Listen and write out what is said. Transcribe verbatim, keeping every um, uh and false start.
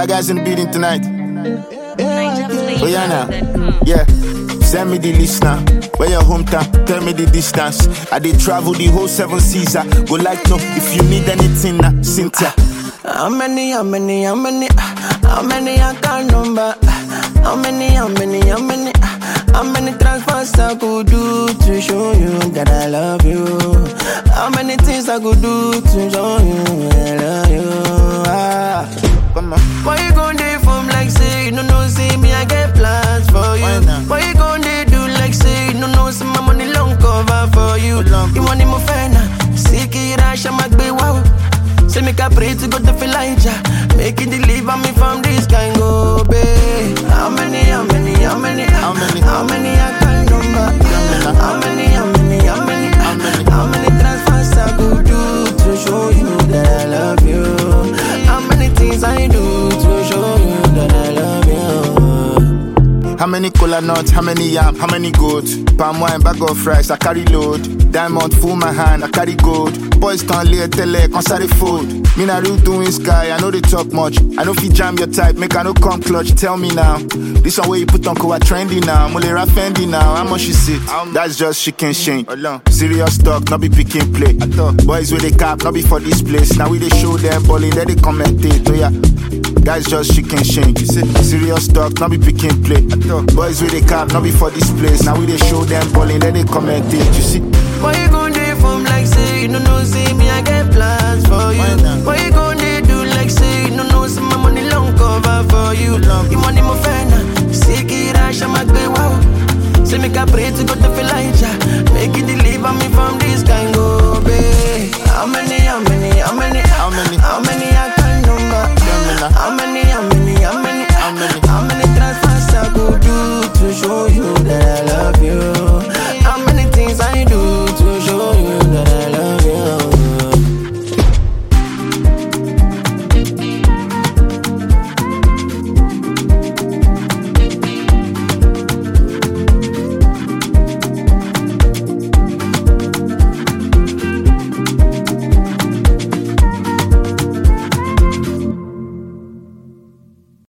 Bad guys in the building tonight. Oh yeah now, yeah. Send me the listener. Where your hometown? Tell me the distance. I did travel the whole seven seas. I go like no if you need anything, nah, Cynthia. How many, how many, how many, how many I can't number? How many, how many, how many, how many transfers I could do to show you that I love you? How many things I could do to show you that I love you? Ah. Come on. Why you gon' do from like say you no know see me I get plans for you? Why you gon' do like say you no know see my money long cover for you? You money mo fena, sick it I shall make be wow. Say make I pray to God to feel Elijah, make it deliver me from this kind go babe. How many, how many, how many, how many, how many I can't number? How many, how many, how many, how many, how many transfers I could do to show you that I love you? How many things I do to show you that I love you? How many cola nuts, how many yam, how many goats? Palm wine, bag of rice, I carry load. Diamond full my hand, I carry gold. Boys can't lay a tele, can't start food. Me na real doing sky, I know they talk much. I know if you jam your type, make I no come clutch. Tell me now, this one where you put on Kowa trendy now. Mulera Fendi now, how much you sit? That's just chicken shank. Serious talk, not be picking play. Boys with a cap, not be for this place. Now we they show them balling, then they commentate. Oh yeah. Guys just chicken shank. You say serious talk, not be picking play. Boys with a cap, not be for this place. Now we they show them balling, then they commentate. You see? Why you gon' do from like say you no know see